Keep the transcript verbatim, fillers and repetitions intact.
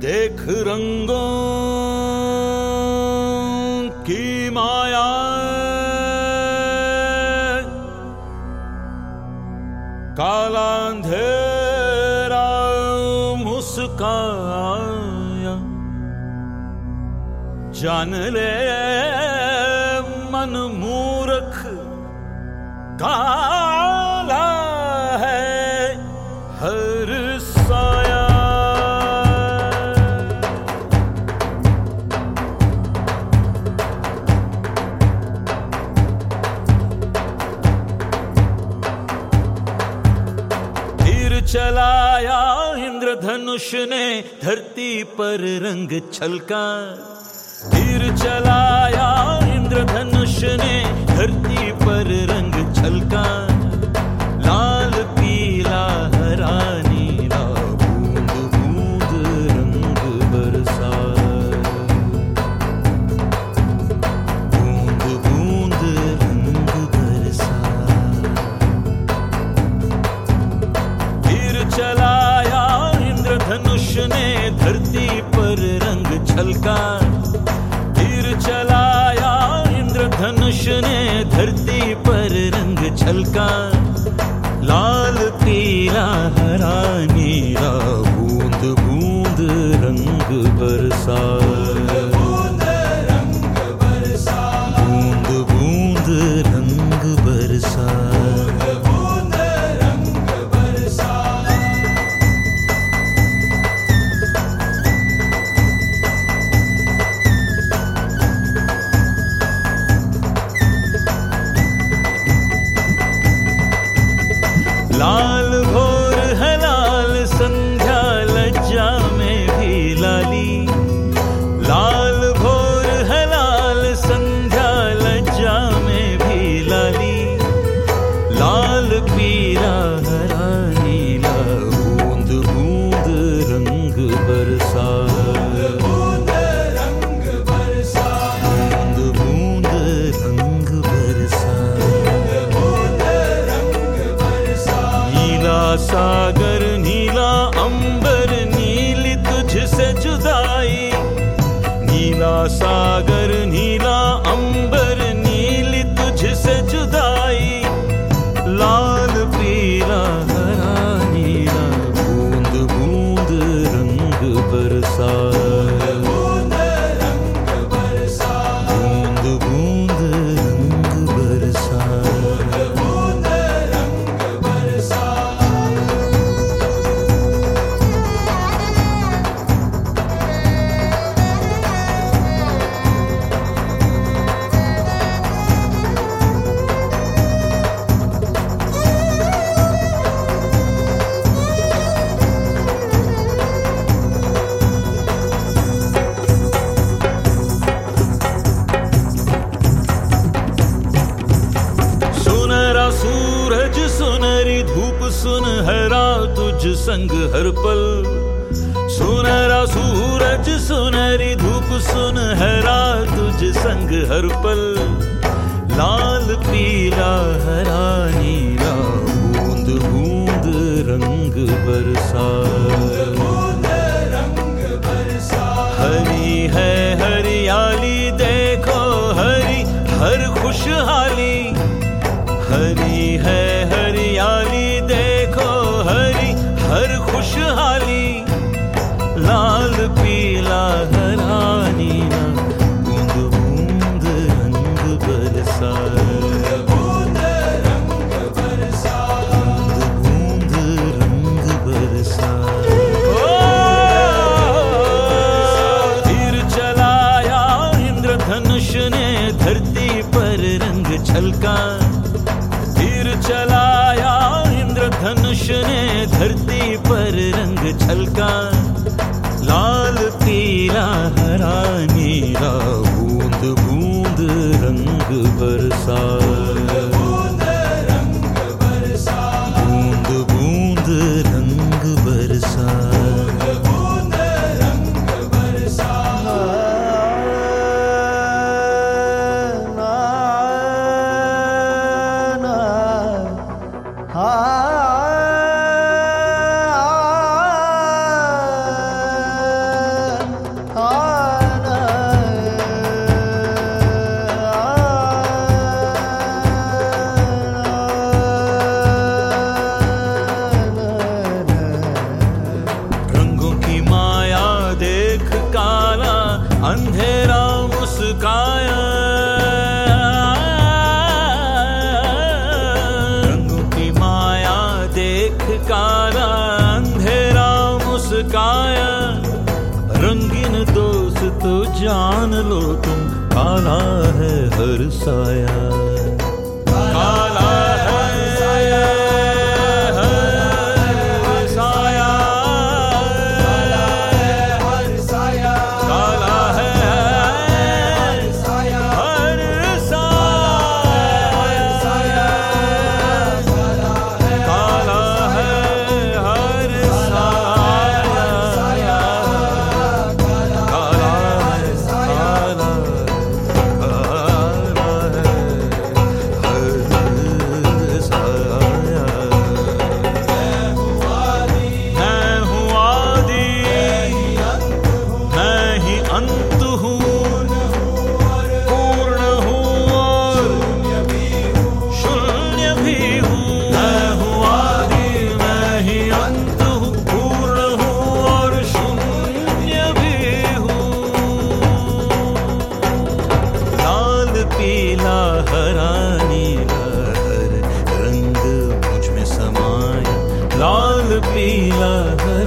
देख रंगों की माया, काला अंधेरा मुस्काया, जान ले मन मूर्ख काला है हर साया। तीर चलाया इंद्रधनुष ने धरती पर रंग छलका, तीर चलाया इंद्रधनुष ने धरती पर रंग छलका, लाल पीला हरा नीला बूंद बूंद रंग बरसा, बूंद बूंद रंग बरसा। तीर चलाया इंद्रधनुष ने धरती पर रंग छलका, तीर चलाया इंद्रधनुष ने धरती पर रंग छलका, लाल पीला हरा नीला बूंद बूंद रंग बरसा, बूंद रंग बरसा, बूंद बूंद रंग बरसा, बूंद रंग बरसा। लाल भोर है लाल संध्या लज्जा में भी लाली, लाल भोर है लाल संध्या लज्जा में भी लाली, लाल पीला हरा नीला बूंद बूंद रंग बरसा, बूंद रंग बरसा, बूंद बूंद रंग बरसा, बूंद रंग बरसा। नीला सागर नीला अंबर नीली तुझसे जुदाई, नीला सागर नीला अंबर नीली तुझसे जुदाई, लाल पीला हरा नीला बूंद बूंद रंग बरसा, बूंद रंग बरसा, बूंद बूंद रंग बरसा, बूंद रंग बरसा। सूरज सुनहरी धूप सुनहरा तुझ संग हर पल, सुनहरा सूरज सुनहरी धूप सुनहरा तुझ संग हर पल, लाल पीला हरा नीला बूंद बूंद रंग बरसा, बूंद रंग बरसा। हरी है हरियाली देखो हरी हर खुशहाली, हरी है हरियाली देखो हरी हर खुशहाली, लाल पीला हरा नीला बूंद बूंद रंग बरसा, बूंद रंग बरसा, बूंद बूंद रंग बरसा। तीर चलाया इंद्रधनुष ने धरती पर रंग छलका, तीर चलाया इंद्रधनुष ने धरती पर रंग छलका, लाल पीला हरा नीला बूंद बूंद रंग बरसा, बूंद रंग बरसा, बूंद बूंद रंग बरसा, बूंद रंग बरसा। हर साया, काला है हर साया, काला है हर साया, काला है हर साया, हर साया, काला है हर साया, काला है साया, अंत हूँ, पूर्ण हूँ और शून्य भी हूँ। मैं हूँ आदि, मैं ही अंत हूँ, पूर्ण हूँ और शून्य भी हूँ। लाल पीला हरा नीला हर रंग मुझ में समाया, लाल पीला